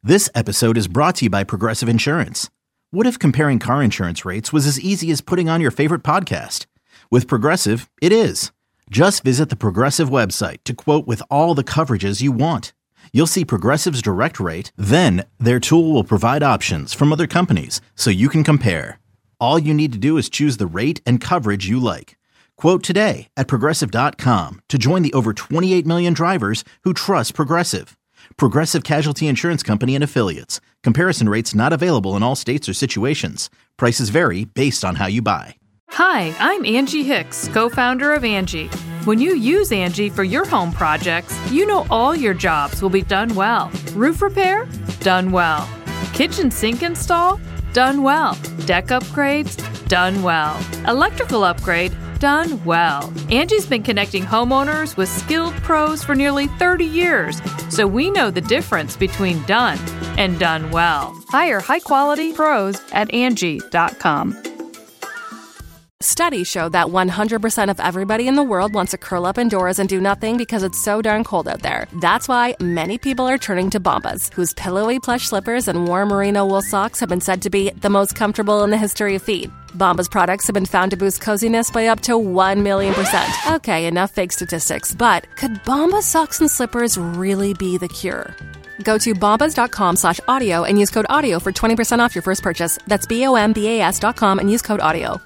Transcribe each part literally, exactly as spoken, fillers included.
This episode is brought to you by Progressive Insurance. What if comparing car insurance rates was as easy as putting on your favorite podcast? With Progressive, it is. Just visit the Progressive website to quote with all the coverages you want. You'll see Progressive's direct rate, then their tool will provide options from other companies so you can compare. All you need to do is choose the rate and coverage you like. Quote today at progressive dot com to join the over twenty-eight million drivers who trust Progressive. Progressive Casualty Insurance Company and Affiliates. Comparison rates not available in all states or situations. Prices vary based on how you buy. Hi, I'm Angie Hicks, co-founder of Angie. When you use Angie for your home projects, you know all your jobs will be done well. Roof repair? Done well. Kitchen sink install? Done well. Deck upgrades? Done well. Electrical upgrade? Done well. Angie's been connecting homeowners with skilled pros for nearly thirty years, so we know the difference between done and done well. Hire high-quality pros at Angie dot com. Studies show that one hundred percent of everybody in the world wants to curl up indoors and do nothing because it's so darn cold out there. That's why many people are turning to Bombas, whose pillowy plush slippers and warm merino wool socks have been said to be the most comfortable in the history of feet. Bombas products have been found to boost coziness by up to one million percent. Okay, enough fake statistics, but could Bombas socks and slippers really be the cure? Go to bombas.com slash audio and use code audio for twenty percent off your first purchase. That's B O M B A S dot com and use code audio.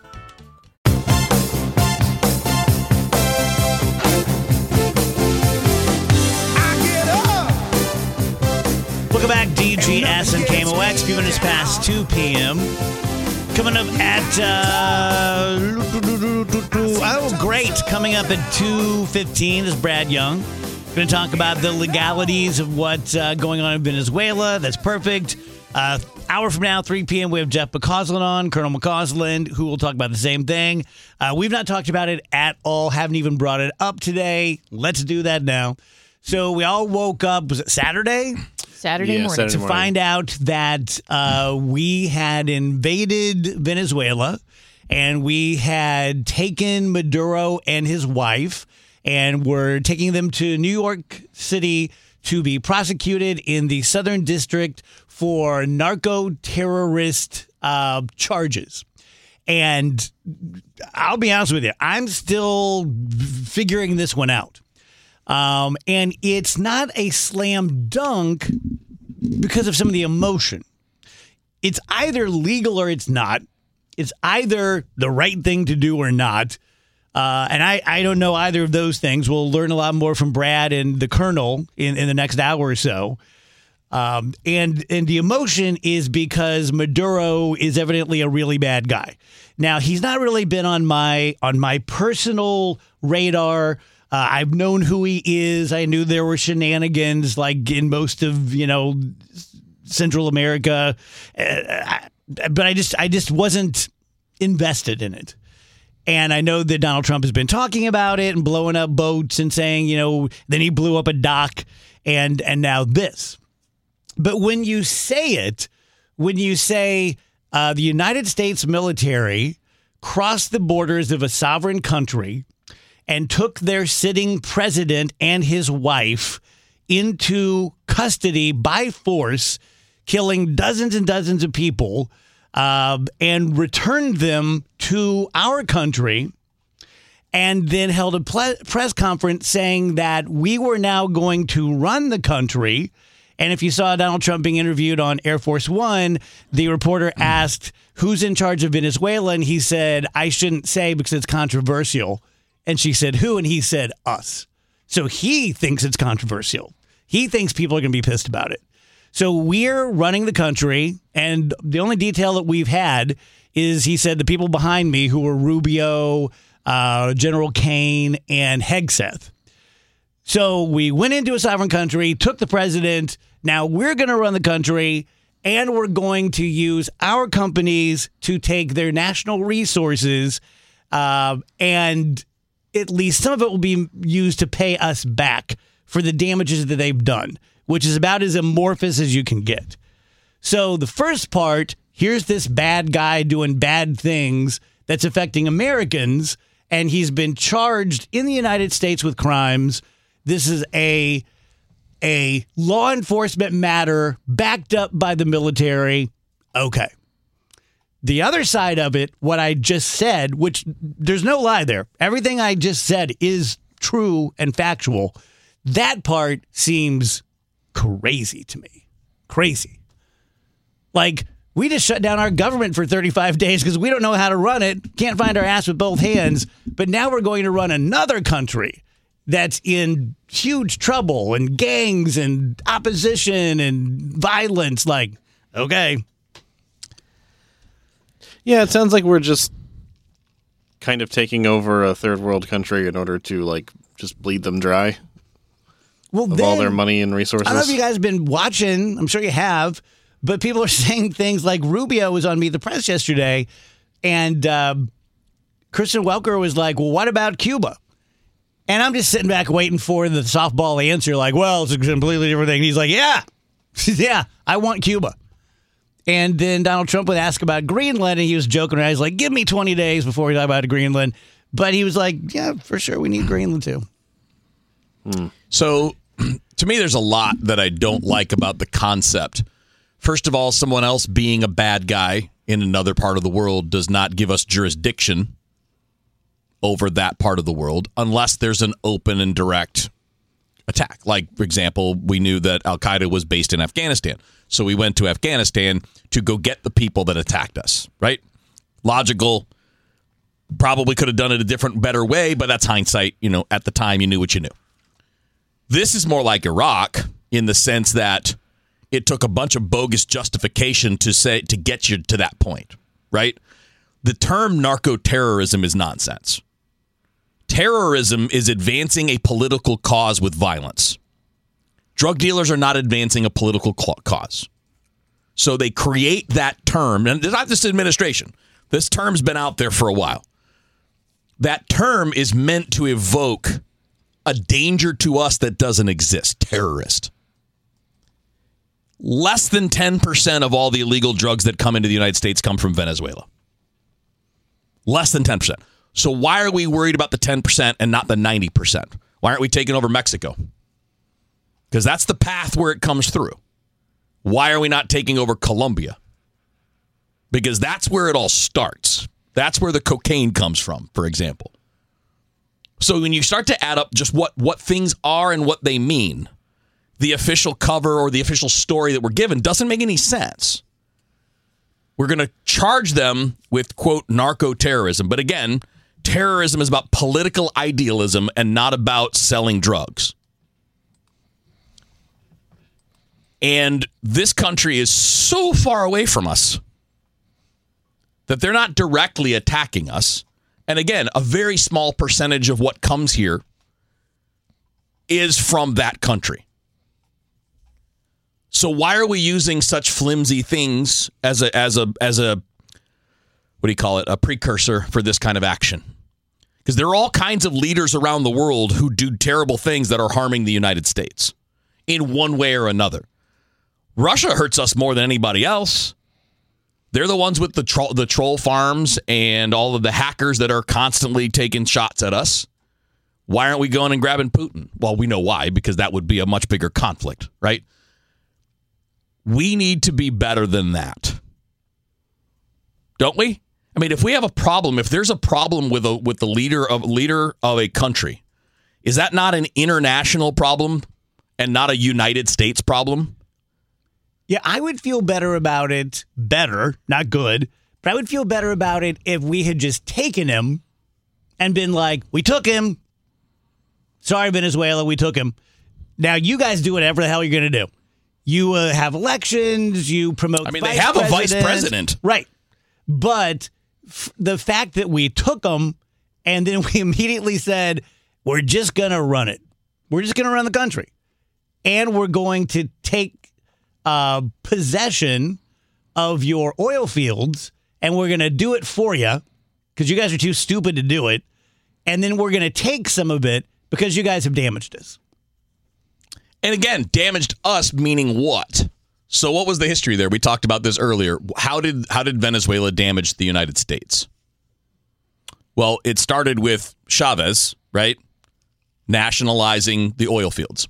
Welcome back, D G S and K M O X, few minutes past two p.m. Coming up at, uh, oh, great. Coming up at two fifteen is Brad Young. Going to talk about the legalities of what's uh, going on in Venezuela. That's perfect. Uh, hour from now, three p.m., we have Jeff McCausland on, Colonel McCausland, who will talk about the same thing. Uh, we've not talked about it at all, haven't even brought it up today. Let's do that now. So we all woke up, was it Saturday? Saturday yeah, morning. Saturday to morning. find out that uh, we had invaded Venezuela and we had taken Maduro and his wife and were taking them to New York City to be prosecuted in the Southern District for narco-terrorist uh, charges. And I'll be honest with you, I'm still figuring this one out. Um, and it's not a slam dunk because of some of the emotion. It's either legal or it's not. It's either the right thing to do or not. Uh, and I, I don't know either of those things. We'll learn a lot more from Brad and the Colonel in, in the next hour or so. Um, and, and the emotion is because Maduro is evidently a really bad guy. Now, he's not really been on my on my personal radar. Uh, I've known who he is. I knew there were shenanigans like in most of, you know, Central America. Uh, but I just I just wasn't invested in it. And I know that Donald Trump has been talking about it and blowing up boats and saying, you know, then he blew up a dock and and now this. But when you say it, when you say uh, the United States military crossed the borders of a sovereign country and took their sitting president and his wife into custody by force, killing dozens and dozens of people, uh, and returned them to our country, and then held a ple- press conference saying that we were now going to run the country. And if you saw Donald Trump being interviewed on Air Force One, the reporter asked, who's in charge of Venezuela? And he said, I shouldn't say because it's controversial. And she said, who? And he said, us. So he thinks it's controversial. He thinks people are going to be pissed about it. So we're running the country. And the only detail that we've had is he said the people behind me who were Rubio, uh, General Kane, and Hegseth. So we went into a sovereign country, took the president. Now we're going to run the country, and we're going to use our companies to take their national resources uh, and at least some of it will be used to pay us back for the damages that they've done, which is about as amorphous as you can get. So the first part, here's this bad guy doing bad things that's affecting Americans, and he's been charged in the United States with crimes. This is a a law enforcement matter backed up by the military, okay. The other side of it, what I just said, which there's no lie there. Everything I just said is true and factual. That part seems crazy to me. Crazy. Like, we just shut down our government for thirty-five days because we don't know how to run it, can't find our ass with both hands, but now we're going to run another country that's in huge trouble and gangs and opposition and violence. Like, okay. Yeah, it sounds like we're just kind of taking over a third world country in order to, like, just bleed them dry well, of then, all their money and resources. I don't know if you guys have been watching. I'm sure you have. But people are saying things like Rubio was on Meet the Press yesterday, and uh, Kristen Welker was like, well, what about Cuba? And I'm just sitting back waiting for the softball answer, like, well, it's a completely different thing. And he's like, yeah, yeah, I want Cuba. And then Donald Trump would ask about Greenland, and he was joking around. He's like, give me twenty days before we talk about Greenland. But he was like, yeah, for sure, we need Greenland too. Hmm. So, to me, there's a lot that I don't like about the concept. First of all, someone else being a bad guy in another part of the world does not give us jurisdiction over that part of the world unless there's an open and direct attack. Like, for example, we knew that Al-Qaeda was based in Afghanistan. So we went to Afghanistan to go get the people that attacked us, right? Logical. Probably could have done it a different, better way, but that's hindsight. You know, at the time, you knew what you knew. This is more like Iraq in the sense that it took a bunch of bogus justification to say to get you to that point, right? The term narco-terrorism is nonsense. Terrorism is advancing a political cause with violence. Drug dealers are not advancing a political cause. So they create that term, and it's not this administration. This term's been out there for a while. That term is meant to evoke a danger to us that doesn't exist. Terrorist. Less than ten percent of all the illegal drugs that come into the United States come from Venezuela. Less than ten percent. So why are we worried about the ten percent and not the ninety percent? Why aren't we taking over Mexico? Because that's the path where it comes through. Why are we not taking over Colombia? Because that's where it all starts. That's where the cocaine comes from, for example. So when you start to add up just what, what things are and what they mean, the official cover or the official story that we're given doesn't make any sense. We're going to charge them with, quote, narco-terrorism. But again, terrorism is about political idealism and not about selling drugs. And this country is so far away from us that they're not directly attacking us. And again, a very small percentage of what comes here is from that country. So why are we using such flimsy things as a as a as a what do you call it? A precursor for this kind of action? Because there are all kinds of leaders around the world who do terrible things that are harming the United States in one way or another. Russia hurts us more than anybody else. They're the ones with the tro- the troll farms and all of the hackers that are constantly taking shots at us. Why aren't we going and grabbing Putin? Well, we know why, because that would be a much bigger conflict, right? We need to be better than that. Don't we? I mean, if we have a problem, if there's a problem with a with the leader of leader of a country, is that not an international problem and not a United States problem? Yeah, I would feel better about it, better, not good, but I would feel better about it if we had just taken him and been like, we took him. Sorry, Venezuela, we took him. Now you guys do whatever the hell you're going to do. You uh, have elections, you promote I mean, vice they have president. a vice president. Right. But f- the fact that we took him and then we immediately said, we're just going to run it. We're just going to run the country. And we're going to take uh, possession of your oil fields, and we're going to do it for you because you guys are too stupid to do it. And then we're going to take some of it because you guys have damaged us. And again, damaged us meaning what? So what was the history there? We talked about this earlier. How did how did Venezuela damage the United States? Well, it started with Chavez, right? Nationalizing the oil fields. Right.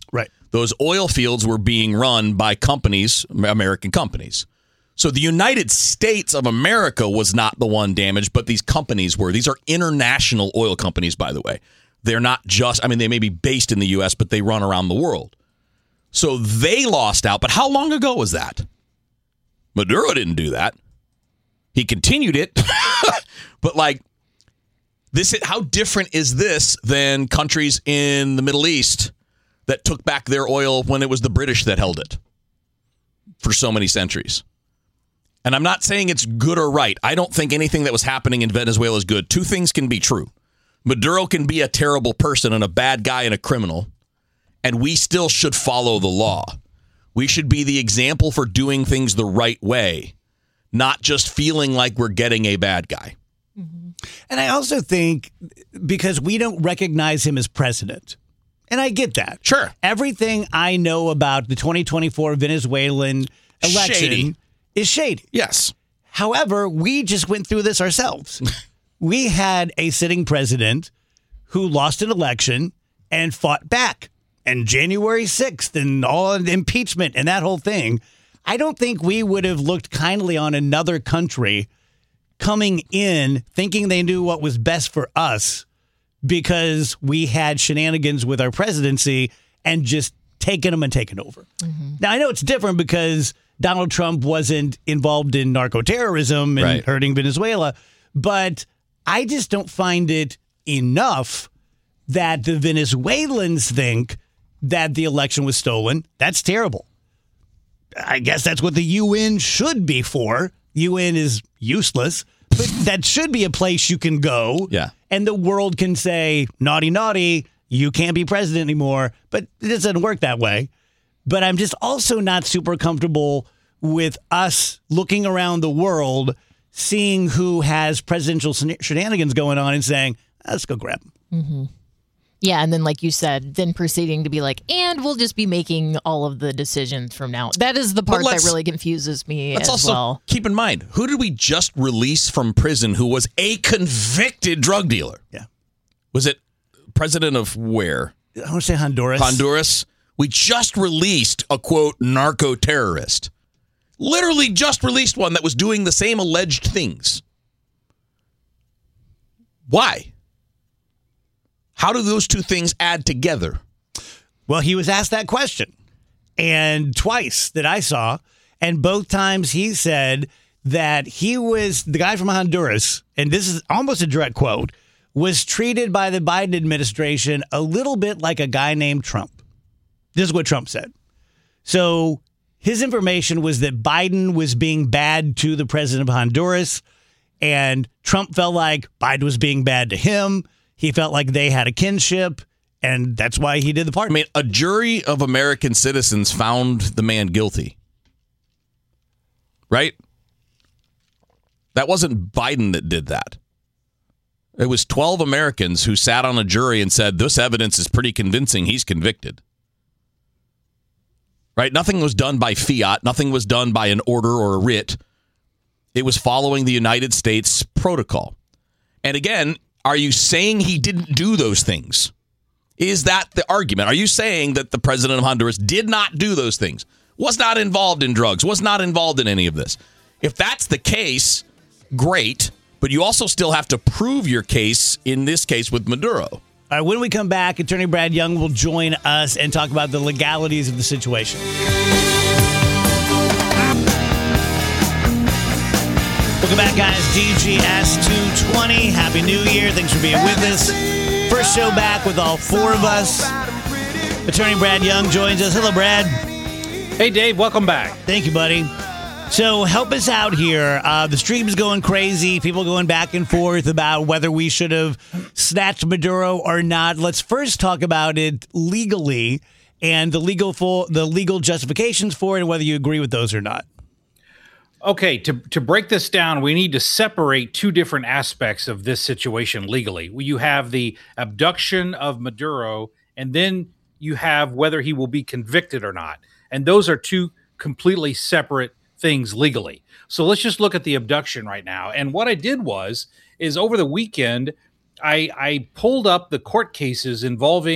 Those oil fields were being run by companies, American companies. So the United States of America was not the one damaged, but these companies were. These are international oil companies, by the way. They're not just, I mean, they may be based in the U S, but they run around the world. So they lost out. But how long ago was that? Maduro didn't do that. He continued it. But like, this, how different is this than countries in the Middle East that took back their oil when it was the British that held it for so many centuries? And I'm not saying it's good or right. I don't think anything that was happening in Venezuela is good. Two things can be true. Maduro can be a terrible person and a bad guy and a criminal, and we still should follow the law. We should be the example for doing things the right way, not just feeling like we're getting a bad guy. Mm-hmm. And I also think because we don't recognize him as president, and I get that. Sure. Everything I know about the twenty twenty-four Venezuelan election Shady. is shady. Yes. However, we just went through this ourselves. We had a sitting president who lost an election and fought back. And January sixth and all the impeachment and that whole thing. I don't think we would have looked kindly on another country coming in thinking they knew what was best for us because we had shenanigans with our presidency and just taking them and taking over. Mm-hmm. Now, I know it's different because Donald Trump wasn't involved in narco-terrorism and right. hurting Venezuela, but I just don't find it enough that the Venezuelans think that the election was stolen. That's terrible. I guess that's what the U N should be for. U N is useless, but that should be a place you can go. Yeah. And the world can say, naughty, naughty, you can't be president anymore. But it doesn't work that way. But I'm just also not super comfortable with us looking around the world, seeing who has presidential shenanigans going on and saying, let's go grab them. Mm-hmm. Yeah, and then like you said, then proceeding to be like, and we'll just be making all of the decisions from now. That is the part that really confuses me let's as also well. Keep in mind, who did we just release from prison who was a convicted drug dealer? Yeah. Was it president of where? I want to say Honduras. Honduras. We just released a, quote, narco-terrorist. Literally just released one that was doing the same alleged things. Why? How do those two things add together? Well, he was asked that question, and twice that I saw, and both times he said that he was, the guy from Honduras, and this is almost a direct quote, was treated by the Biden administration a little bit like a guy named Trump. This is what Trump said. So his information was that Biden was being bad to the president of Honduras, and Trump felt like Biden was being bad to him. He felt like they had a kinship, and that's why he did the part. I mean, a jury of American citizens found the man guilty. Right? That wasn't Biden that did that. It was twelve Americans who sat on a jury and said, this evidence is pretty convincing. He's convicted. Right? Nothing was done by fiat. Nothing was done by an order or a writ. It was following the United States protocol. And again, are you saying he didn't do those things? Is that the argument? Are you saying that the president of Honduras did not do those things? Was not involved in drugs? Was not involved in any of this? If that's the case, great. But you also still have to prove your case, in this case with Maduro. All right, when we come back, Attorney Brad Young will join us and talk about the legalities of the situation. Welcome back, guys. D G S two twenty. Happy New Year. Thanks for being with us. First show back with all four of us. Attorney Brad Young joins us. Hello, Brad. Hey, Dave. Welcome back. Thank you, buddy. So help us out here. Uh, the stream's going crazy. People going back and forth about whether we should have snatched Maduro or not. Let's first talk about it legally and the legal for the legal justifications for it and whether you agree with those or not. Okay, to, to break this down, we need to separate two different aspects of this situation legally. You have the abduction of Maduro, and then you have whether he will be convicted or not. And those are two completely separate things legally. So let's just look at the abduction right now. And what I did was, is over the weekend, I, I pulled up the court cases involving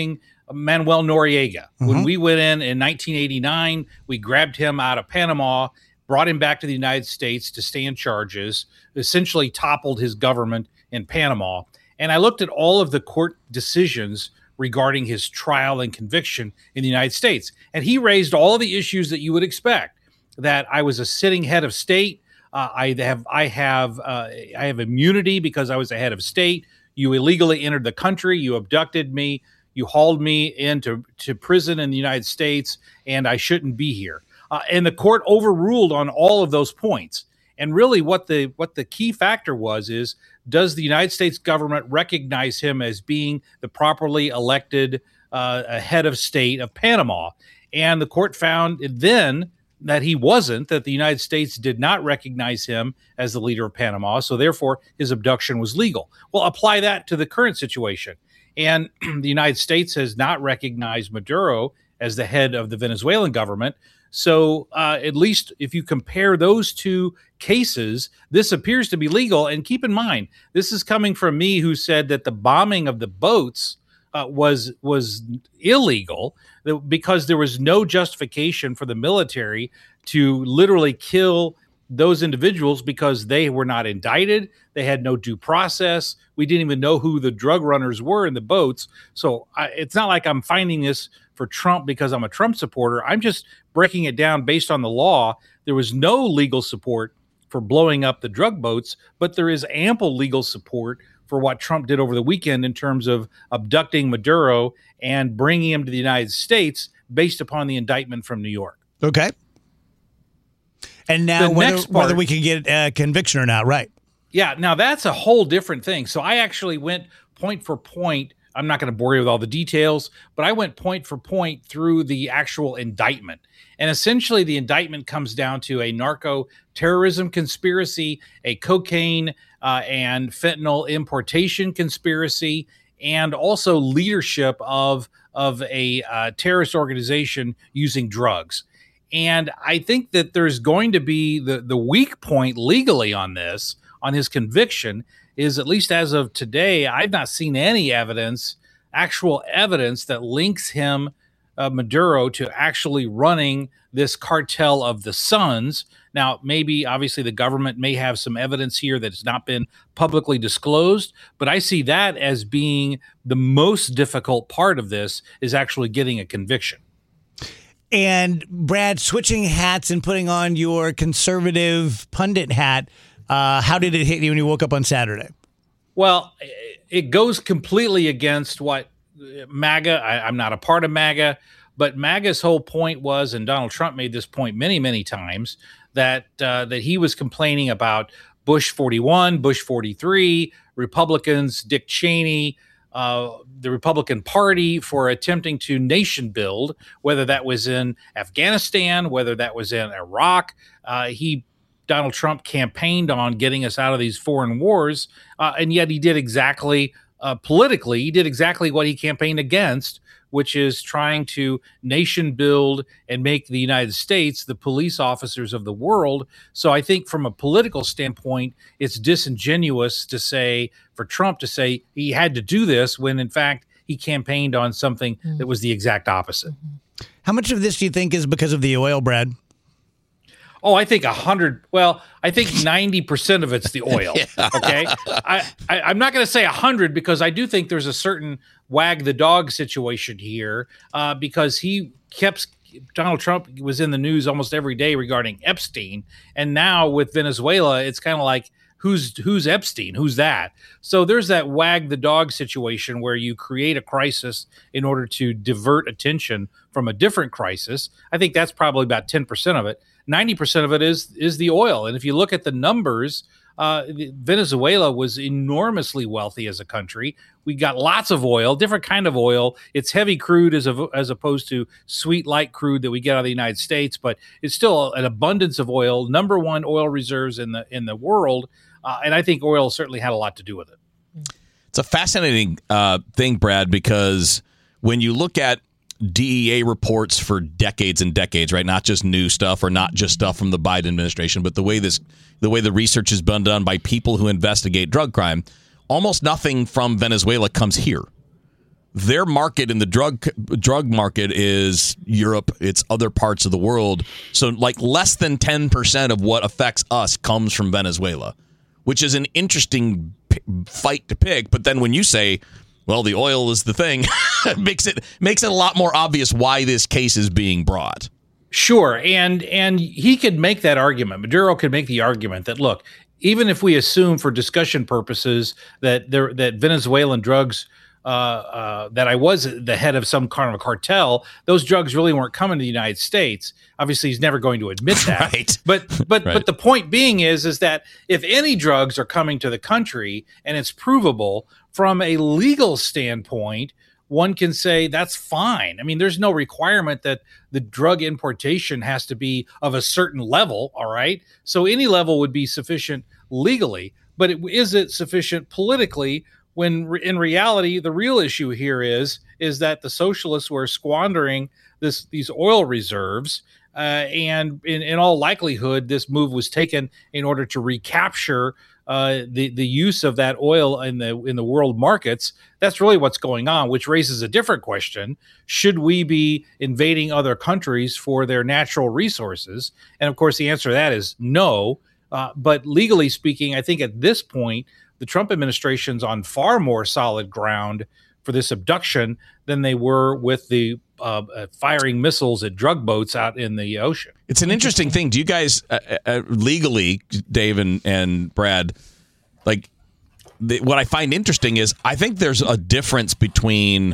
Manuel Noriega. Mm-hmm. When we went in in nineteen eighty-nine, we grabbed him out of Panama, brought him back to the United States to stand charges, essentially toppled his government in Panama. And I looked at all of the court decisions regarding his trial and conviction in the United States. And he raised all of the issues that you would expect, that I was a sitting head of state. Uh, I have I have uh, I have immunity because I was a head of state. You illegally entered the country. You abducted me. You hauled me into to prison in the United States, and I shouldn't be here. Uh, and the court overruled on all of those points. And really, what the what the key factor was is, does the United States government recognize him as being the properly elected uh, head of state of Panama? And the court found then that he wasn't, that the United States did not recognize him as the leader of Panama, so therefore his abduction was legal. Well, apply that to the current situation. And the United States has not recognized Maduro as the head of the Venezuelan government. So uh, at least if you compare those two cases, this appears to be legal. And keep in mind, this is coming from me, who said that the bombing of the boats uh, was was illegal because there was no justification for the military to literally kill those individuals because they were not indicted. They had no due process. We didn't even know who the drug runners were in the boats. So I, it's not like I'm finding this for Trump because I'm a Trump supporter. I'm just breaking it down based on the law. There was no legal support for blowing up the drug boats, but there is ample legal support for what Trump did over the weekend in terms of abducting Maduro and bringing him to the United States based upon the indictment from New York. Okay. And now The whether, next part- whether we can get a conviction or not, right? Yeah, now that's a whole different thing. So I actually went point for point. I'm not going to bore you with all the details, but I went point for point through the actual indictment. And essentially the indictment comes down to a narco terrorism conspiracy, a cocaine uh, and fentanyl importation conspiracy, and also leadership of, of a uh, terrorist organization using drugs. And I think that there's going to be the, the weak point legally on this, on his conviction, is, at least as of today, I've not seen any evidence, actual evidence that links him, uh, Maduro, to actually running this cartel of the Suns. Now, maybe, obviously, the government may have some evidence here that has not been publicly disclosed, but I see that as being the most difficult part of this, is actually getting a conviction. And Brad, switching hats and putting on your conservative pundit hat, uh, how did it hit you when you woke up on Saturday? Well, it goes completely against what MAGA, I, I'm not a part of MAGA, but MAGA's whole point was, and Donald Trump made this point many, many times, that uh, that he was complaining about Bush forty-one, Bush forty-three, Republicans, Dick Cheney, uh, the Republican Party for attempting to nation build, whether that was in Afghanistan, whether that was in Iraq. Uh, he Donald Trump campaigned on getting us out of these foreign wars, uh, and yet he did exactly, uh, politically, he did exactly what he campaigned against, which is trying to nation build and make the United States the police officers of the world. So I think from a political standpoint, it's disingenuous to say, for Trump to say he had to do this when, in fact, he campaigned on something mm-hmm. that was the exact opposite. How much of this do you think is because of the oil, Brad? Oh, I think a hundred. Well, I think ninety percent of it's the oil. yeah. Okay, I, I I'm not going to say a hundred because I do think there's a certain wag the dog situation here uh, because he kept Donald Trump was in the news almost every day regarding Epstein, and now with Venezuela, it's kind of like who's who's Epstein, who's that? So there's that wag the dog situation where you create a crisis in order to divert attention from a different crisis. I think that's probably about ten percent of it. ninety percent of it is is the oil. And if you look at the numbers, uh, Venezuela was enormously wealthy as a country. We got lots of oil, different kind of oil. It's heavy crude as, a, as opposed to sweet, light crude that we get out of the United States, but it's still an abundance of oil, number one oil reserves in the in the world. Uh, and I think oil certainly had a lot to do with it. It's a fascinating uh, thing, Brad, because when you look at D E A reports for decades and decades, right? Not just new stuff or not just stuff from the Biden administration, but the way this, the way the research has been done by people who investigate drug crime, almost nothing from Venezuela comes here. their market in the drug drug market is Europe. It's other parts of the world. So like less than ten percent of what affects us comes from Venezuela, which is an interesting p- fight to pick. But then when you say, well, the oil is the thing, it makes it makes it a lot more obvious why this case is being brought. Sure. And and he could make that argument. Maduro could make the argument that, look, even if we assume for discussion purposes that there that Venezuelan drugs uh, uh, that I was the head of some kind of a cartel, those drugs really weren't coming to the United States. Obviously, he's never going to admit that. Right. But but Right. but the point being is is that if any drugs are coming to the country and it's provable from a legal standpoint, one can say that's fine. I mean, there's no requirement that the drug importation has to be of a certain level, all right? So any level would be sufficient legally, but it, is it sufficient politically when re- in reality, the real issue here is is that the socialists were squandering this these oil reserves, uh, and in, in all likelihood, this move was taken in order to recapture Uh, the the use of that oil in the in the world markets. That's really what's going on, which raises a different question. Should we be invading other countries for their natural resources? And of course, the answer to that is no. Uh, but legally speaking, I think at this point, the Trump administration's on far more solid ground for this abduction than they were with the uh, uh, firing missiles at drug boats out in the ocean. It's an interesting thing. Do you guys uh, uh, legally, Dave and, and Brad, like the, what I find interesting is I think there's a difference between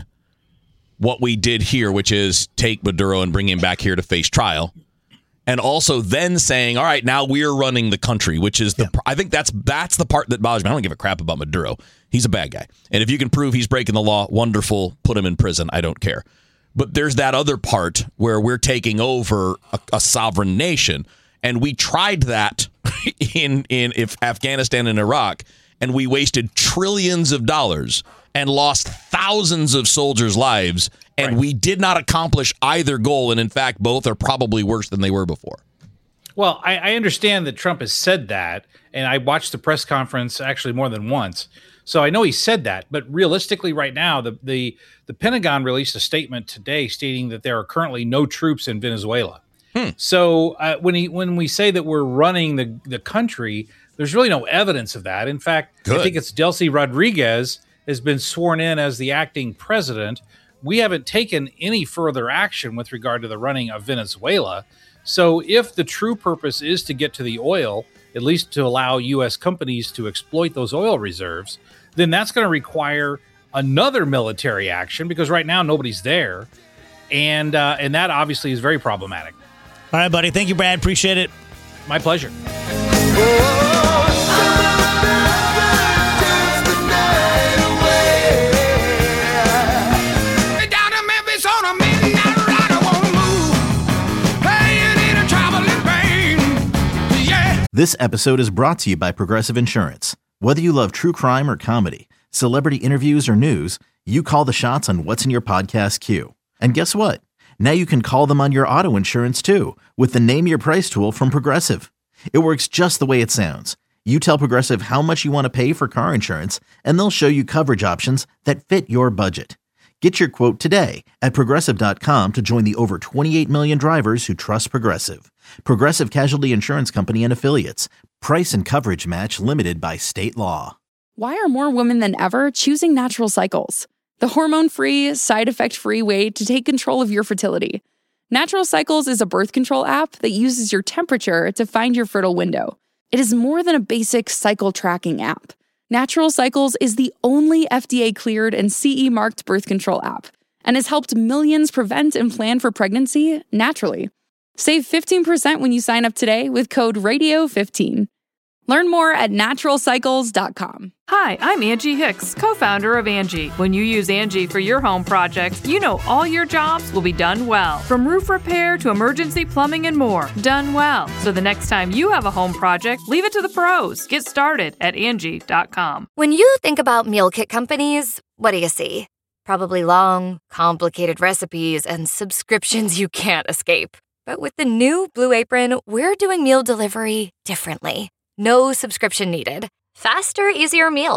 what we did here, which is take Maduro and bring him back here to face trial, and also then saying, all right, now we're running the country, which is the yeah. I think that's that's the part that bothers me. I don't give a crap about Maduro. He's a bad guy. And if you can prove he's breaking the law, wonderful, put him in prison. I don't care. But there's that other part where we're taking over a, a sovereign nation. And we tried that in, in if Afghanistan and Iraq, and we wasted trillions of dollars and lost thousands of soldiers' lives, and right. we did not accomplish either goal. And in fact, both are probably worse than they were before. Well, I, I understand that Trump has said that, and I watched the press conference actually more than once. So I know he said that, but realistically right now, the, the, the Pentagon released a statement today stating that there are currently no troops in Venezuela. Hmm. So uh, when he when we say that we're running the, the country, there's really no evidence of that. In fact, Good. I think it's Delcy Rodriguez has been sworn in as the acting president. We haven't taken any further action with regard to the running of Venezuela. So if the true purpose is to get to the oil, at least to allow U S companies to exploit those oil reserves, then that's going to require another military action because right now nobody's there. And uh, and that obviously is very problematic. All right, buddy. Thank you, Brad. Appreciate it. My pleasure. This episode is brought to you by Progressive Insurance. Whether you love true crime or comedy, celebrity interviews or news, you call the shots on what's in your podcast queue. And guess what? Now you can call them on your auto insurance too with the Name Your Price tool from Progressive. It works just the way it sounds. You tell Progressive how much you want to pay for car insurance, and they'll show you coverage options that fit your budget. Get your quote today at Progressive dot com to join the over twenty-eight million drivers who trust Progressive. Progressive Casualty Insurance Company and Affiliates. Price and coverage match limited by state law. Why are more women than ever choosing Natural Cycles? The hormone-free, side-effect-free way to take control of your fertility. Natural Cycles is a birth control app that uses your temperature to find your fertile window. It is more than a basic cycle tracking app. Natural Cycles is the only F D A-cleared and C E-marked birth control app and has helped millions prevent and plan for pregnancy naturally. Save fifteen percent when you sign up today with code radio fifteen. Learn more at natural cycles dot com. Hi, I'm Angie Hicks, co-founder of Angie. When you use Angie for your home projects, you know all your jobs will be done well. From roof repair to emergency plumbing and more, done well. So the next time you have a home project, leave it to the pros. Get started at Angie dot com. When you think about meal kit companies, what do you see? Probably long, complicated recipes and subscriptions you can't escape. But with the new Blue Apron, we're doing meal delivery differently. No subscription needed. Faster, easier meals.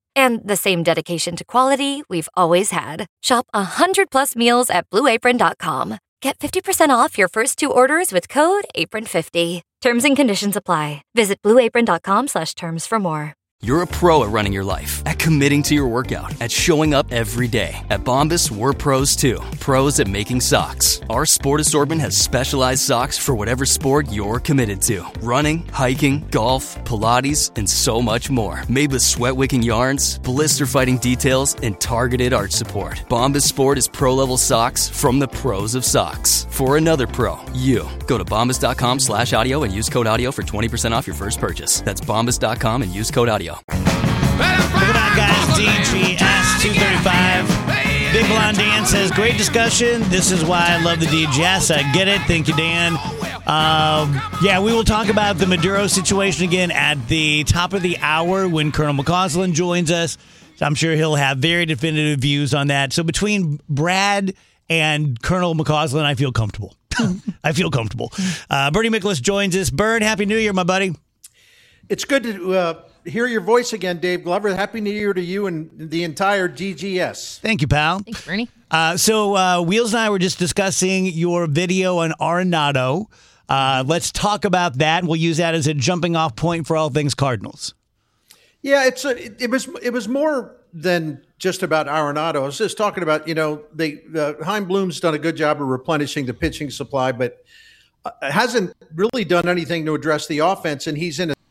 And the same dedication to quality we've always had. Shop one hundred plus meals at blue apron dot com. Get fifty percent off your first two orders with code apron fifty. Terms and conditions apply. Visit blue apron dot com slash terms for more. You're a pro at running your life, at committing to your workout, at showing up every day. At Bombas, we're pros too. Pros at making socks. Our sport assortment has specialized socks for whatever sport you're committed to. Running, hiking, golf, Pilates, and so much more. Made with sweat-wicking yarns, blister-fighting details, and targeted arch support. Bombas Sport is pro-level socks from the pros of socks. For another pro, you. Go to bombas dot com slash audio and use code audio for twenty percent off your first purchase. That's bombas dot com and use code audio. Look at that, guys. D G S two thirty-five. Big Blonde Dan says, great discussion. This is why I love the D G S. I get it. Thank you, Dan. Um, yeah, we will talk about the Maduro situation again at the top of the hour when Colonel McCausland joins us. I'm sure he'll have very definitive views on that. So between Brad and Colonel McCausland, I feel comfortable. I feel comfortable. Uh, Bernie Miklasz joins us. Bird, Happy New Year, my buddy. It's good to uh, hear your voice again, Dave Glover. Happy New Year to you and the entire D G S. Thank you, pal. Thanks, Bernie. Uh, so uh, Wheels and I were just discussing your video on Arenado. Uh, let's talk about that. We'll use that as a jumping off point for all things Cardinals. Yeah, it's a, it, it was it was more than just about Arenado. I was just talking about, you know, they uh, Chaim Bloom's done a good job of replenishing the pitching supply, but uh, hasn't really done anything to address the offense, and he's in a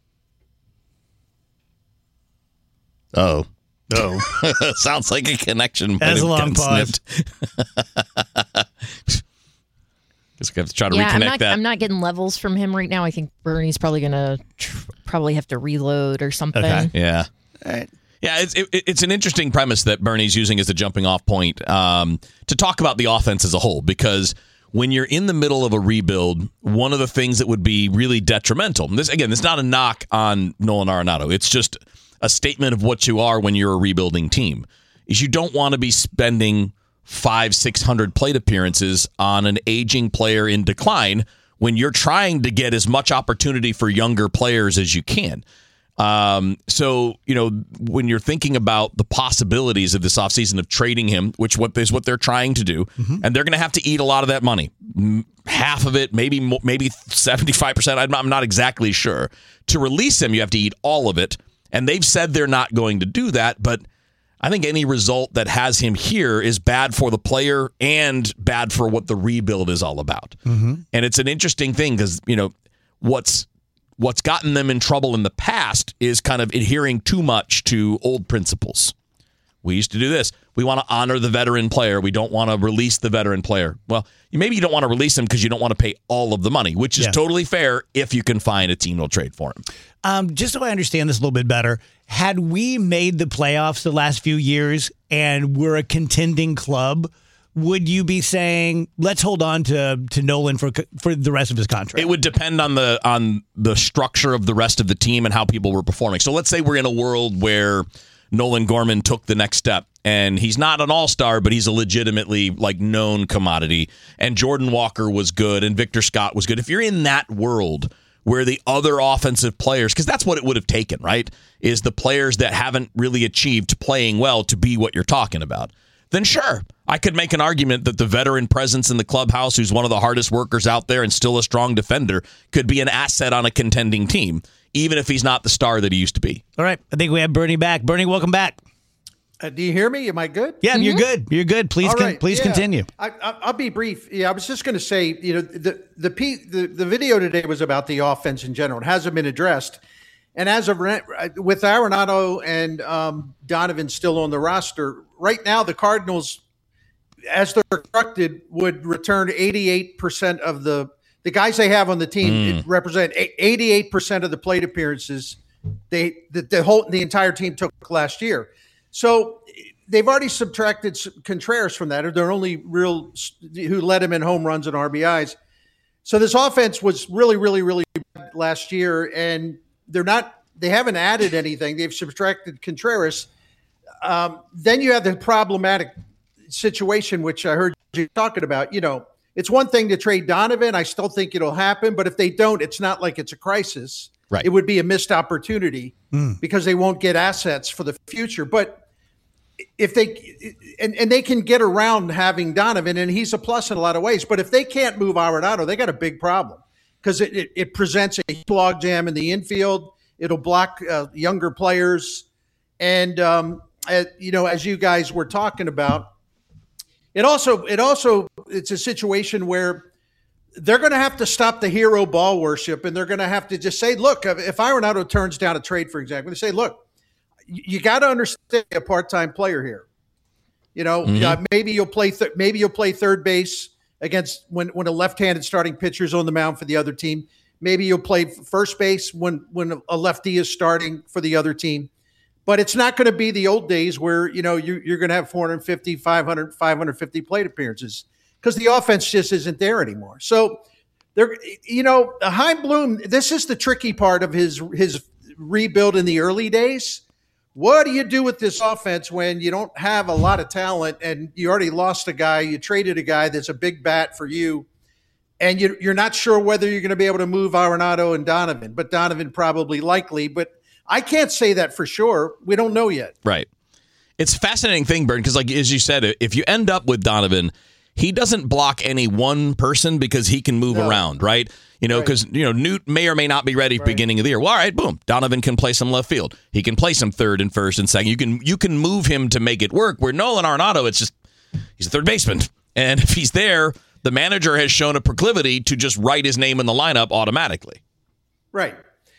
Oh. Oh. Sounds like a connection. That's a long pause. Guess we have to try to yeah, reconnect I'm not, that. I'm not getting levels from him right now. I think Bernie's probably going to tr- probably have to reload or something. Okay. Yeah. All right. Yeah, it's it, it's an interesting premise that Bernie's using as a jumping off point um, to talk about the offense as a whole, because when you're in the middle of a rebuild, one of the things that would be really detrimental, and this again, this is not a knock on Nolan Arenado, it's just a statement of what you are when you're a rebuilding team, is you don't want to be spending five, six hundred plate appearances on an aging player in decline when you're trying to get as much opportunity for younger players as you can. Um, so, you know, when you're thinking about the possibilities of this offseason of trading him, which what is what they're trying to do, mm-hmm. and they're going to have to eat a lot of that money, half of it, maybe maybe seventy-five percent. I'm not, I'm not exactly sure. To release him, you have to eat all of it. And they've said they're not going to do that, but I think any result that has him here is bad for the player and bad for what the rebuild is all about. Mm-hmm. And it's an interesting thing because, you know, what's what's gotten them in trouble in the past is kind of adhering too much to old principles. We used to do this. We want to honor the veteran player. We don't want to release the veteran player. Well, maybe you don't want to release him because you don't want to pay all of the money, which is yeah. totally fair if you can find a team that'll trade for him. Um, just so I understand this a little bit better, had we made the playoffs the last few years and we're a contending club, would you be saying, let's hold on to to Nolan for for the rest of his contract? It would depend on the on the structure of the rest of the team and how people were performing. So let's say we're in a world where Nolan Gorman took the next step, and he's not an all-star, but he's a legitimately like known commodity, and Jordan Walker was good, and Victor Scott was good. If you're in that world where the other offensive players, because that's what it would have taken, right, is the players that haven't really achieved playing well to be what you're talking about, then sure, I could make an argument that the veteran presence in the clubhouse, who's one of the hardest workers out there and still a strong defender, could be an asset on a contending team, even if he's not the star that he used to be. All right. I think we have Bernie back. Bernie, welcome back. Uh, do you hear me? Am I good? Yeah, mm-hmm. you're good. You're good. Please, con- right. please yeah. continue. I, I, I'll be brief. Yeah, I was just going to say, you know, the the, P, the the video today was about the offense in general. It hasn't been addressed. And as of with Arenado and um, Donovan still on the roster, right now the Cardinals, as they're constructed, would return eighty-eight percent of the the guys they have on the team mm. represent eighty-eight percent of the plate appearances they the, the whole the entire team took last year. So they've already subtracted Contreras from that. They're only real who led him in home runs and R B Is. So this offense was really, really, really bad last year, and they're not. They haven't added anything. They've subtracted Contreras. Um, then you have the problematic situation, which I heard you talking about. You know, it's one thing to trade Donovan. I still think it'll happen, but if they don't, it's not like it's a crisis. Right. It would be a missed opportunity mm. because they won't get assets for the future. But if they and, and they can get around having Donovan, and he's a plus in a lot of ways. But if they can't move Arenado, they got a big problem because it, it, it presents a log jam in the infield. It'll block uh, younger players. And, um, uh, you know, as you guys were talking about, it also it also it's a situation where they're going to have to stop the hero ball worship, and they're going to have to just say, look, if Arenado turns down a trade, for example, they say, look, you got to understand a part-time player here. You know, mm-hmm. uh, maybe you'll play th- maybe you'll play third base against when when a left-handed starting pitcher is on the mound for the other team. Maybe you'll play first base when when a lefty is starting for the other team. But it's not going to be the old days where, you know, you, you're going to have four hundred fifty, five hundred, five hundred fifty plate appearances because the offense just isn't there anymore. So, there, you know, Chaim Bloom, this is the tricky part of his his rebuild in the early days. What do you do with this offense when you don't have a lot of talent and you already lost a guy, you traded a guy that's a big bat for you, and you, you're not sure whether you're going to be able to move Arenado and Donovan, but Donovan probably likely, but I can't say that for sure. We don't know yet. Right. It's a fascinating thing, Burn, because like as you said, if you end up with Donovan, he doesn't block any one person because he can move no. around, right? You know, because, right. you know, Newt may or may not be ready at the right. beginning of the year. Well, all right, boom. Donovan can play some left field. He can play some third and first and second. You can you can move him to make it work. Where Nolan Arenado, it's just, he's a third baseman. And if he's there, the manager has shown a proclivity to just write his name in the lineup automatically. Right.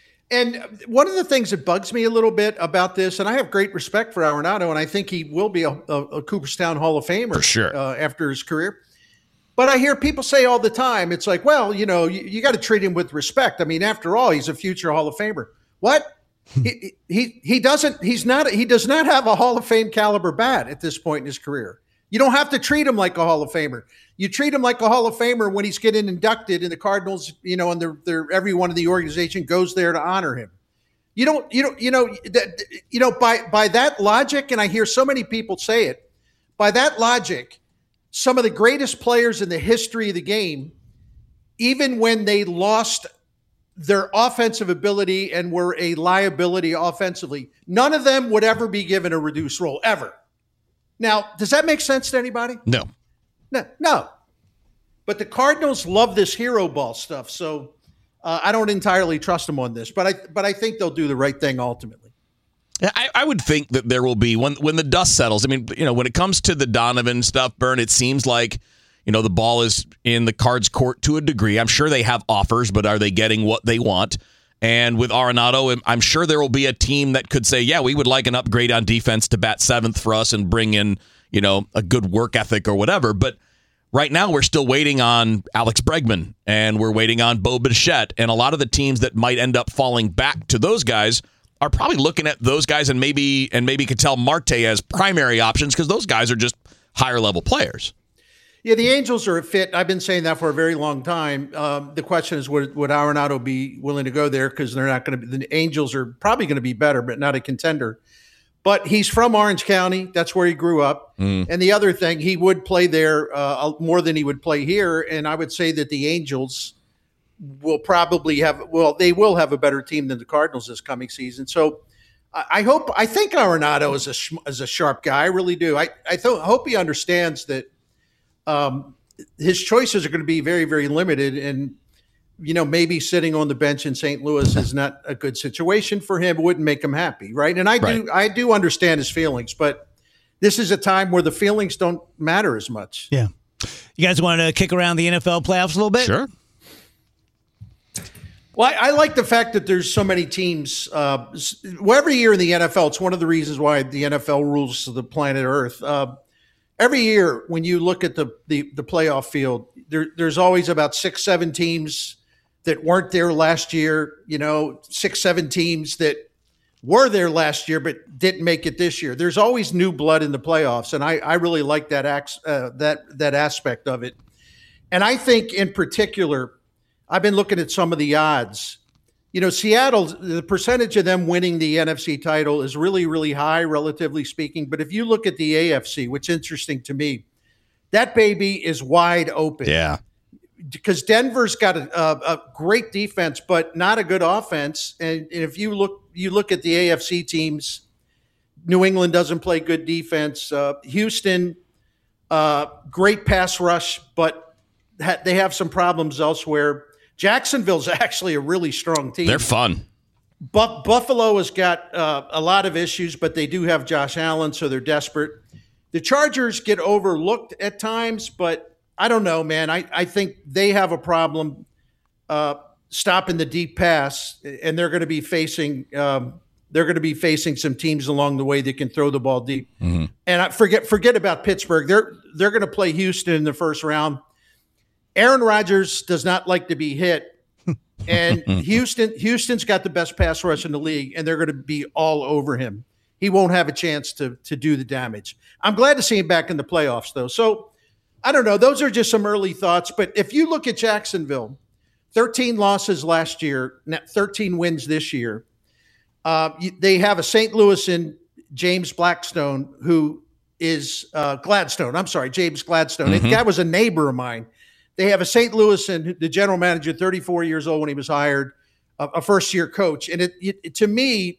And one of the things that bugs me a little bit about this, and I have great respect for Arenado, and I think he will be a, a, a Cooperstown Hall of Famer for sure. uh, after his career. But I hear people say all the time, it's like, well, you know, you, you got to treat him with respect. I mean, after all, he's a future Hall of Famer. What? he, he he doesn't. He's not. He does not have a Hall of Fame caliber bat at this point in his career. You don't have to treat him like a Hall of Famer. You treat him like a Hall of Famer when he's getting inducted, and the Cardinals, you know, and they're, they're, everyone in the organization goes there to honor him. You don't, you don't, you know, that, you know, by by that logic, and I hear so many people say it. By that logic, some of the greatest players in the history of the game, even when they lost their offensive ability and were a liability offensively, none of them would ever be given a reduced role ever. Now, does that make sense to anybody? No. No, no. But the Cardinals love this hero ball stuff, so uh, I don't entirely trust them on this. But I, but I think they'll do the right thing ultimately. I, I would think that there will be when when the dust settles. I mean, you know, when it comes to the Donovan stuff, Burn, it seems like, you know, the ball is in the Cards' court to a degree. I'm sure they have offers, but are they getting what they want? And with Arenado, I'm sure there will be a team that could say, yeah, we would like an upgrade on defense to bat seventh for us and bring in, you know, a good work ethic or whatever. But right now we're still waiting on Alex Bregman and we're waiting on Bo Bichette. And a lot of the teams that might end up falling back to those guys are probably looking at those guys and maybe and maybe Ketel Marte as primary options because those guys are just higher level players. Yeah, the Angels are a fit. I've been saying that for a very long time. Um, the question is, would, would Arenado be willing to go there? Because they're not going to be. The Angels are probably going to be better, but not a contender. But he's from Orange County. That's where he grew up. Mm. And the other thing, he would play there uh, more than he would play here. And I would say that the Angels will probably have. Well, they will have a better team than the Cardinals this coming season. So I, I hope. I think Arenado is a is a sharp guy. I really do. I I th- hope he understands that. Um, his choices are going to be very, very limited. And, you know, maybe sitting on the bench in Saint Louis is not a good situation for him. It wouldn't make him happy. Right. And I right. do, I do understand his feelings, but this is a time where the feelings don't matter as much. Yeah. You guys want to kick around the N F L playoffs a little bit? Sure. Well, I, I like the fact that there's so many teams. Uh, well, every year in the N F L, it's one of the reasons why the N F L rules the planet Earth. Uh, Every year, when you look at the the, the playoff field, there, there's always about six, seven teams that weren't there last year. You know, six, seven teams that were there last year but didn't make it this year. There's always new blood in the playoffs, and I, I really like that uh, that that aspect of it. And I think, in particular, I've been looking at some of the odds. You know, Seattle, the percentage of them winning the N F C title is really, really high, relatively speaking. But if you look at the A F C, which is interesting to me, that baby is wide open. Yeah. because Denver's got a, a, a great defense, but not a good offense. And, and if you look, you look at the A F C teams, New England doesn't play good defense. Uh, Houston, uh, great pass rush, but ha- they have some problems elsewhere. Jacksonville's actually a really strong team. They're fun. Buff- Buffalo has got uh, a lot of issues, but they do have Josh Allen, so they're desperate. The Chargers get overlooked at times, but I don't know, man. I, I think they have a problem uh, stopping the deep pass, and they're going to be facing um, they're going to be facing some teams along the way that can throw the ball deep. Mm-hmm. And I forget forget about Pittsburgh. They're they're going to play Houston in the first round. Aaron Rodgers does not like to be hit. And Houston, Houston's got the best pass rush in the league, and they're going to be all over him. He won't have a chance to to do the damage. I'm glad to see him back in the playoffs, though. So I don't know. Those are just some early thoughts. But if you look at Jacksonville, thirteen losses last year, thirteen wins this year. Uh, they have a Saint Louis in James Blackstone, who is uh, Gladstone. I'm sorry, James Gladstone. Mm-hmm. That was a neighbor of mine. They have a Saint Louis and the general manager, thirty-four years old when he was hired, a, a first-year coach. And it, it, to me,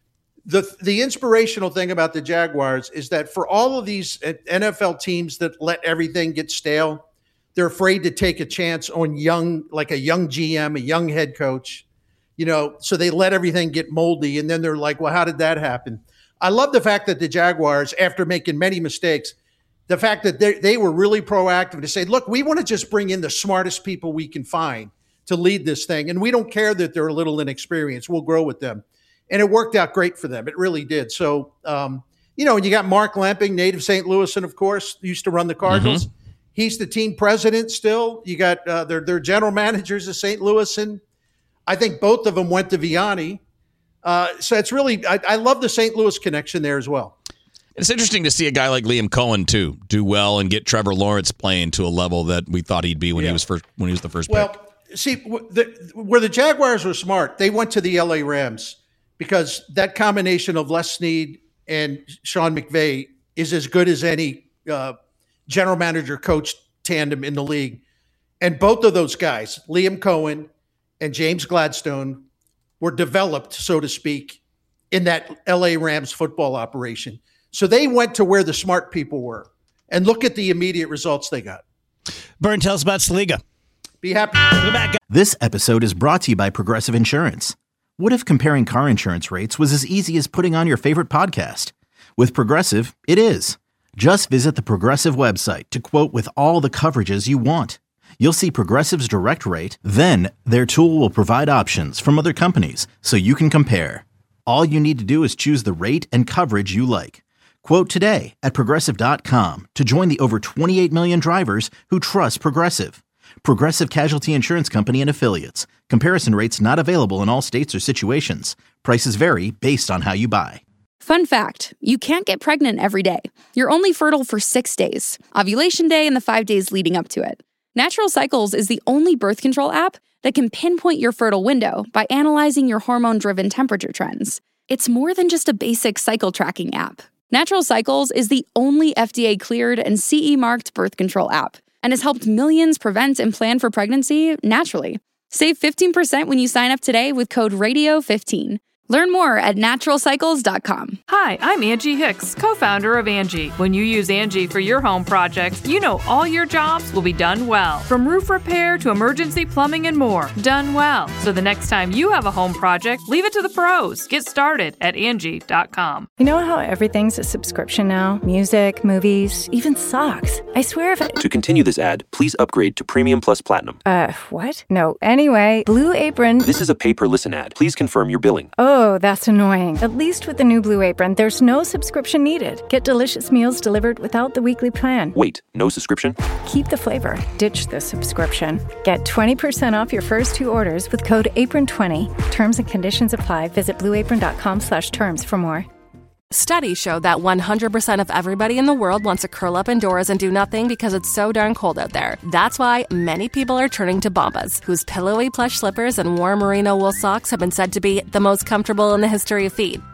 the the inspirational thing about the Jaguars is that for all of these N F L teams that let everything get stale, they're afraid to take a chance on young, like a young G M, a young head coach, you know, so they let everything get moldy. And then they're like, well, how did that happen? I love the fact that the Jaguars, after making many mistakes, the fact that they, they were really proactive to say, look, we want to just bring in the smartest people we can find to lead this thing. And we don't care that they're a little inexperienced. We'll grow with them. And it worked out great for them. It really did. So, um, you know, and you got Mark Lamping, native Saint Louis, and of course, used to run the Cardinals. Mm-hmm. He's the team president still. You got uh, their, their general managers of Saint Louis. And I think both of them went to Vianney. Uh, so it's really, I, I love the Saint Louis connection there as well. It's interesting to see a guy like Liam Cohen too do well and get Trevor Lawrence playing to a level that we thought he'd be when yeah. he was first when he was the first well, pick. Well, see, the, where the Jaguars were smart, they went to the L A Rams because that combination of Les Snead and Sean McVay is as good as any uh, general manager coach tandem in the league. And both of those guys, Liam Cohen and James Gladstone, were developed, so to speak, in that L A Rams football operation. So they went to where the smart people were. And look at the immediate results they got. Bern, tell us about Saliga. Be happy. We're back. This episode is brought to you by Progressive Insurance. What if comparing car insurance rates was as easy as putting on your favorite podcast? With Progressive, it is. Just visit the Progressive website to quote with all the coverages you want. You'll see Progressive's direct rate, then their tool will provide options from other companies so you can compare. All you need to do is choose the rate and coverage you like. Quote today at Progressive dot com to join the over twenty-eight million drivers who trust Progressive. Progressive Casualty Insurance Company and Affiliates. Comparison rates not available in all states or situations. Prices vary based on how you buy. Fun fact, you can't get pregnant every day. You're only fertile for six days. Ovulation day and the five days leading up to it. Natural Cycles is the only birth control app that can pinpoint your fertile window by analyzing your hormone-driven temperature trends. It's more than just a basic cycle tracking app. Natural Cycles is the only F D A-cleared and C E-marked birth control app and has helped millions prevent and plan for pregnancy naturally. Save fifteen percent when you sign up today with code radio fifteen. Learn more at natural cycles dot com. Hi, I'm Angie Hicks, co-founder of Angie. When you use Angie for your home projects, you know all your jobs will be done well. From roof repair to emergency plumbing and more, done well. So the next time you have a home project, leave it to the pros. Get started at Angie dot com. You know how everything's a subscription now? Music, movies, even socks. I swear if it... To continue this ad, please upgrade to Premium Plus Platinum. Uh, what? No, anyway, Blue Apron... This is a pay-per-listen ad. Please confirm your billing. Oh. Oh, that's annoying. At least with the new Blue Apron, there's no subscription needed. Get delicious meals delivered without the weekly plan. Wait, no subscription? Keep the flavor. Ditch the subscription. Get twenty percent off your first two orders with code apron twenty. Terms and conditions apply. Visit blue apron dot com slash terms for more. Studies show that one hundred percent of everybody in the world wants to curl up indoors and do nothing because it's so darn cold out there. That's why many people are turning to Bombas, whose pillowy plush slippers and warm merino wool socks have been said to be the most comfortable in the history of feet.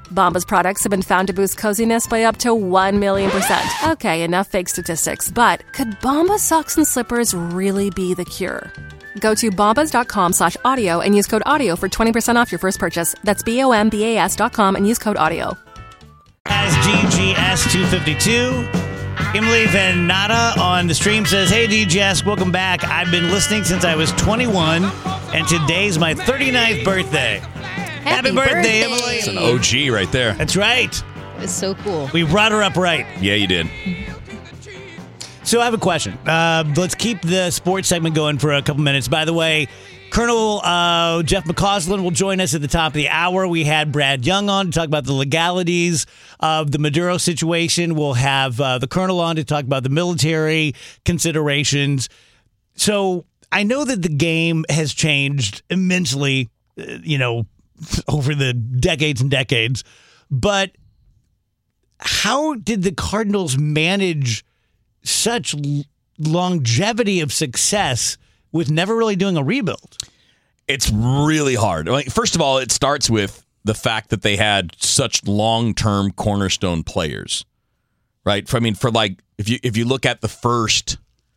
Bombas products have been found to boost coziness by up to one million percent. Okay, enough fake statistics, but could Bombas socks and slippers really be the cure? Go to bombas.com slash audio and use code audio for twenty percent off your first purchase. That's B-O-M-B-A-S dot com and use code audio. As D G S two fifty-two, Emily Van Nada on the stream says, hey, D G S, welcome back. I've been listening since I was twenty-one, and today's my thirty-ninth birthday. Happy, Happy birthday, birthday, Emily. It's an O G right there. That's right. It's so cool. We brought her up right. Yeah, you did. So I have a question. Uh, let's keep the sports segment going for a couple minutes. By the way, Colonel uh, Jeff McCausland will join us at the top of the hour. We had Brad Young on to talk about the legalities of the Maduro situation. We'll have uh, the Colonel on to talk about the military considerations. So I know that the game has changed immensely, uh, you know, over the decades and decades. But how did the Cardinals manage such l- longevity of success with never really doing a rebuild? It's really hard. Like, first of all, it starts with the fact that they had such long-term cornerstone players, right? For, I mean, for like, if you if you look at the first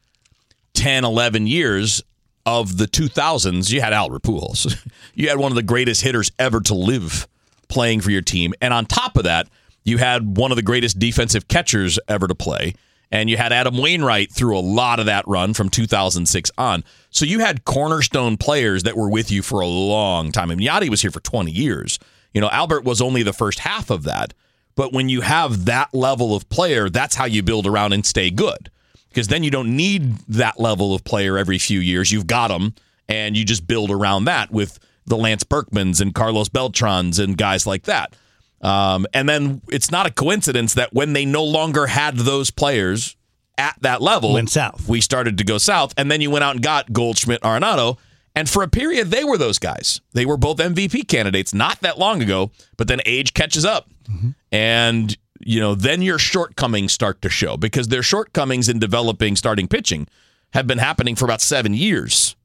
ten, eleven years of the two thousands, you had Albert Pujols. You had one of the greatest hitters ever to live playing for your team. And on top of that, you had one of the greatest defensive catchers ever to play. And you had Adam Wainwright through a lot of that run from two thousand six on. So you had cornerstone players that were with you for a long time. I mean, Yachty was here for twenty years. You know, Albert was only the first half of that. But when you have that level of player, that's how you build around and stay good. Because then you don't need that level of player every few years. You've got them, and you just build around that with the Lance Berkmans and Carlos Beltrans and guys like that. Um, and then it's not a coincidence that when they no longer had those players at that level, went south. We started to go south, and then you went out and got Goldschmidt, Arenado, and for a period they were those guys. They were both M V P candidates not that long ago, but then age catches up, mm-hmm. and you know then your shortcomings start to show because their shortcomings in developing starting pitching have been happening for about seven years,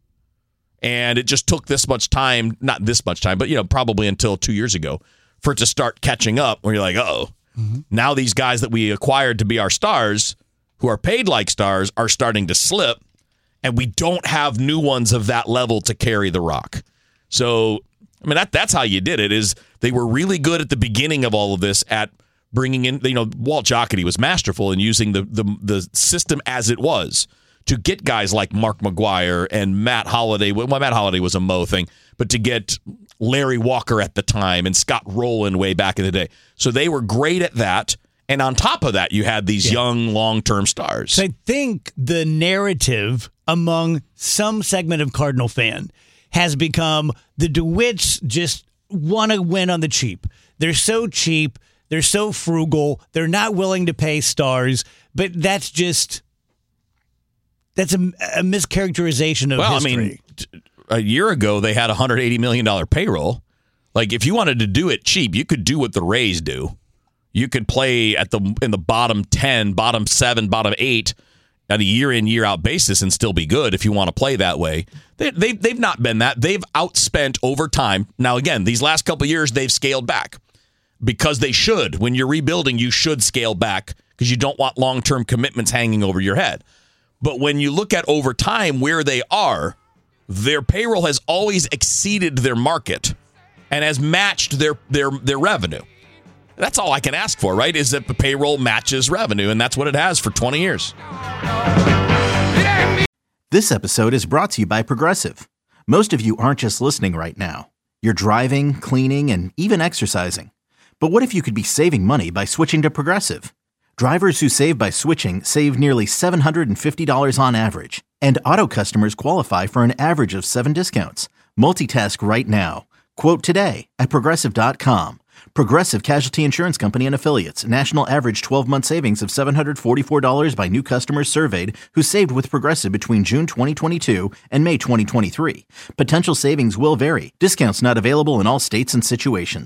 and it just took this much time, not this much time, but you know probably until two years ago. For it to start catching up where you're like, uh-oh, mm-hmm. now these guys that we acquired to be our stars, who are paid like stars, are starting to slip, and we don't have new ones of that level to carry the rock. So, I mean, that that's how you did it, is they were really good at the beginning of all of this at bringing in, you know, Walt Jocketty was masterful in using the the, the system as it was to get guys like Mark McGwire and Matt Holliday. Well, Matt Holliday was a Mo thing, but to get Larry Walker at the time and Scott Rowland way back in the day. So they were great at that. And on top of that, you had these yeah. young, long-term stars. So I think the narrative among some segment of Cardinal fan has become the DeWitts just want to win on the cheap. They're so cheap. They're so frugal. They're not willing to pay stars. But that's just... That's a, a mischaracterization of well, history. I mean, t- a year ago, they had a one hundred eighty million dollars payroll. Like, if you wanted to do it cheap, you could do what the Rays do. You could play at the in the bottom ten, bottom seven, bottom eight at a year-in, year-out basis and still be good if you want to play that way. They, they, they've not been that. They've outspent over time. Now, again, these last couple of years, they've scaled back because they should. When you're rebuilding, you should scale back because you don't want long-term commitments hanging over your head. But when you look at over time where they are, their payroll has always exceeded their market and has matched their their their revenue. That's all I can ask for, right? Is that the payroll matches revenue, and that's what it has for twenty years. This episode is brought to you by Progressive. Most of you aren't just listening right now. You're driving, cleaning, and even exercising. But what if you could be saving money by switching to Progressive? Drivers who save by switching save nearly seven hundred fifty dollars on average. And auto customers qualify for an average of seven discounts. Multitask right now. Quote today at Progressive dot com. Progressive Casualty Insurance Company and Affiliates. National average twelve-month savings of seven hundred forty-four dollars by new customers surveyed who saved with Progressive between June twenty twenty-two and May twenty twenty-three. Potential savings will vary. Discounts not available in all states and situations. Hi.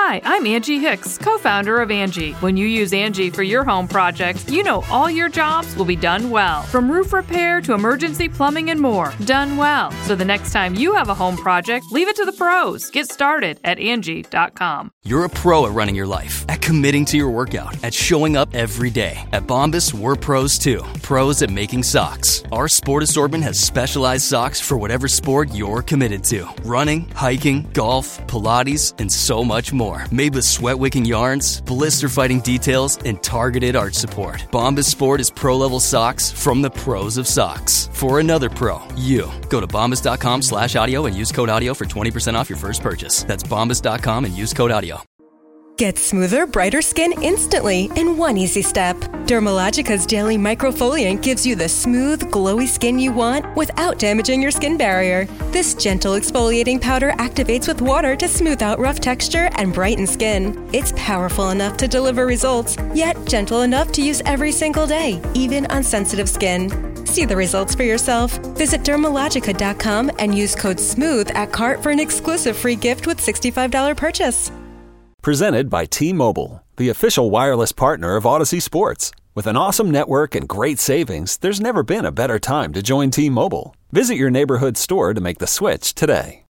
Hi, I'm Angie Hicks, co-founder of Angie. When you use Angie for your home projects, you know all your jobs will be done well. From roof repair to emergency plumbing and more, done well. So the next time you have a home project, leave it to the pros. Get started at Angie dot com. You're a pro at running your life, at committing to your workout, at showing up every day. At Bombas, we're pros too. Pros at making socks. Our sport assortment has specialized socks for whatever sport you're committed to. Running, hiking, golf, Pilates, and so much more. Made with sweat-wicking yarns, blister-fighting details, and targeted arch support. Bombas Sport is pro-level socks from the pros of socks. For another pro, you. Go to bombas.com slash audio and use code audio for twenty percent off your first purchase. That's bombas dot com and use code audio. Get smoother, brighter skin instantly in one easy step. Dermalogica's Daily Microfoliant gives you the smooth, glowy skin you want without damaging your skin barrier. This gentle exfoliating powder activates with water to smooth out rough texture and brighten skin. It's powerful enough to deliver results, yet gentle enough to use every single day, even on sensitive skin. See the results for yourself. Visit dermalogica dot com and use code SMOOTH at cart for an exclusive free gift with sixty-five dollars purchase. Presented by T-Mobile, the official wireless partner of Odyssey Sports. With an awesome network and great savings, there's never been a better time to join T-Mobile. Visit your neighborhood store to make the switch today.